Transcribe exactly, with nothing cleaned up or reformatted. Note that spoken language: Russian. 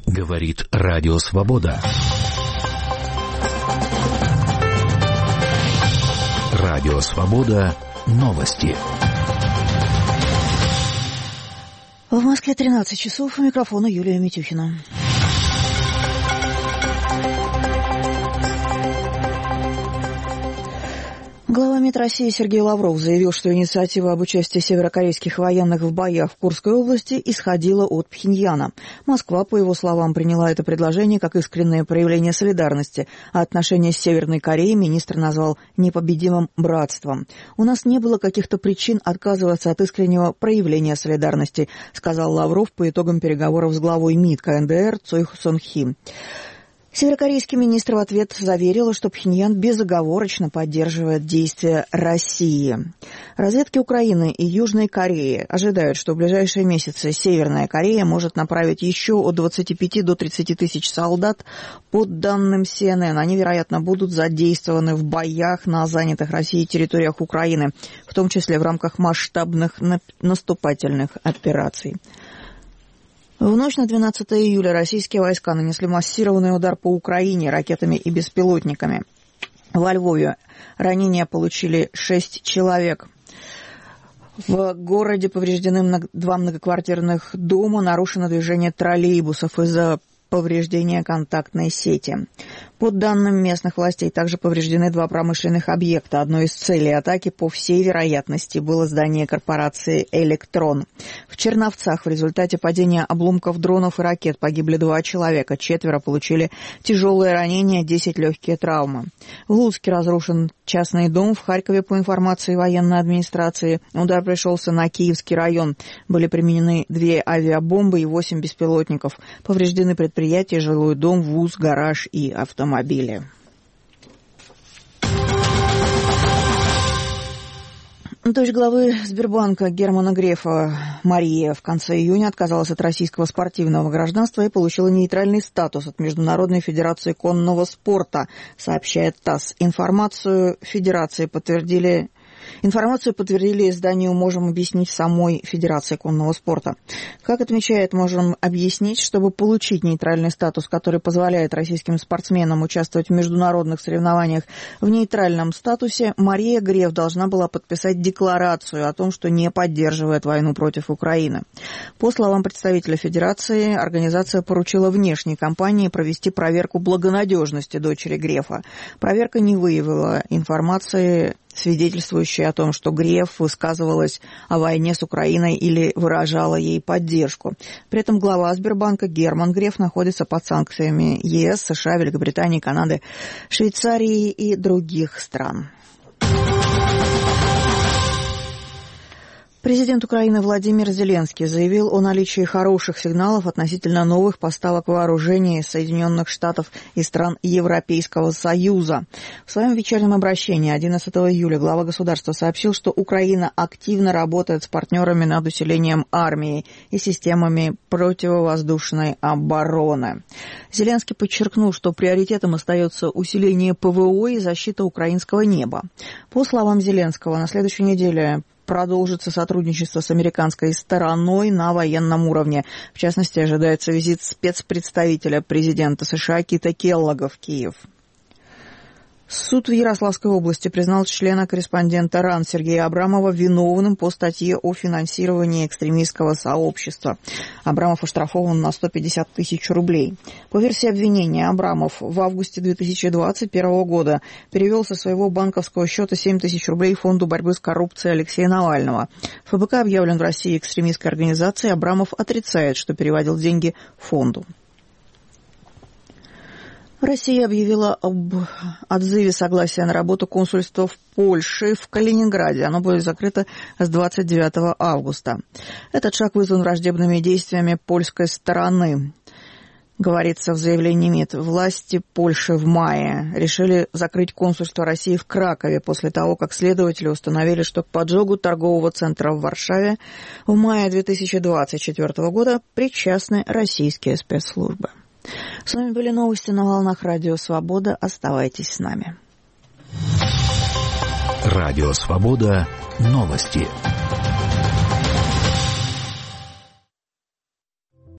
Говорит Радио Свобода. Радио Свобода. Новости. В Москве тринадцать часов. У микрофона Юлия Митюхина. Глава МИД России Сергей Лавров заявил, что инициатива об участии северокорейских военных в боях в Курской области исходила от Пхеньяна. Москва, по его словам, приняла это предложение как искреннее проявление солидарности, а отношения с Северной Кореей министр назвал непобедимым братством. «У нас не было каких-то причин отказываться от искреннего проявления солидарности», сказал Лавров по итогам переговоров с главой МИД КНДР Цой Сон Хи. Северокорейский министр в ответ заверил, что Пхеньян безоговорочно поддерживает действия России. Разведки Украины и Южной Кореи ожидают, что в ближайшие месяцы Северная Корея может направить еще от двадцати пяти до тридцати тысяч солдат. По данным Си Эн Эн, они, вероятно, будут задействованы в боях на занятых Россией территориях Украины, в том числе в рамках масштабных наступательных операций. В ночь на двенадцатое июля российские войска нанесли массированный удар по Украине ракетами и беспилотниками. Во Львове ранения получили шесть человек. В городе повреждены два многоквартирных дома, нарушено движение троллейбусов из-за повреждения контактной сети. По данным местных властей, также повреждены два промышленных объекта. Одной из целей атаки, по всей вероятности, было здание корпорации «Электрон». В Черновцах в результате падения обломков дронов и ракет погибли два человека, четверо получили тяжелые ранения, десять легкие травмы. В Луцке разрушен частный дом, в Харькове, по информации военной администрации, удар пришелся на Киевский район. Были применены две авиабомбы и восемь беспилотников. Повреждены предприятия, жилой дом, вуз, гараж и автомобили. Дочь главы Сбербанка Германа Грефа Мария в конце июня отказалась от российского спортивного гражданства и получила нейтральный статус от Международной федерации конного спорта, сообщает ТАСС. Информацию федерации подтвердили... Информацию подтвердили изданию «Можем объяснить» самой Федерации конного спорта. Как отмечает «Можем объяснить», чтобы получить нейтральный статус, который позволяет российским спортсменам участвовать в международных соревнованиях в нейтральном статусе, Мария Греф должна была подписать декларацию о том, что не поддерживает войну против Украины. По словам представителя Федерации, организация поручила внешней компании провести проверку благонадежности дочери Грефа. Проверка не выявила информации, свидетельствующие о том, что Греф высказывалась о войне с Украиной или выражала ей поддержку. При этом глава Сбербанка Герман Греф находится под санкциями Е Эс, США, Великобритании, Канады, Швейцарии и других стран. Президент Украины Владимир Зеленский заявил о наличии хороших сигналов относительно новых поставок вооружений из Соединенных Штатов и стран Европейского Союза. В своем вечернем обращении одиннадцатого июля глава государства сообщил, что Украина активно работает с партнерами над усилением армии и системами противовоздушной обороны. Зеленский подчеркнул, что приоритетом остается усиление Пэ Вэ О и защита украинского неба. По словам Зеленского, на следующей неделе продолжится сотрудничество с американской стороной на военном уровне. В частности, ожидается визит спецпредставителя президента США Кита Келлога в Киев. Суд в Ярославской области признал члена-корреспондента РАН Сергея Абрамова виновным по статье о финансировании экстремистского сообщества. Абрамов оштрафован на сто пятьдесят тысяч рублей. По версии обвинения, Абрамов в августе две тысячи двадцать первого года перевел со своего банковского счета семь тысяч рублей Фонду борьбы с коррупцией Алексея Навального. Эф Бэ Ка объявлен в России экстремистской организацией. Абрамов отрицает, что переводил деньги фонду. Россия объявила об отзыве согласия на работу консульства в Польше в Калининграде. Оно будет закрыто с двадцать девятого августа. Этот шаг вызван враждебными действиями польской стороны. Говорится в заявлении МИД, власти Польши в мае решили закрыть консульство России в Кракове после того, как следователи установили, что к поджогу торгового центра в Варшаве в мае две тысячи двадцать четвёртого года причастны российские спецслужбы. С вами были новости на волнах Радио Свобода. Оставайтесь с нами. Радио Свобода. Новости.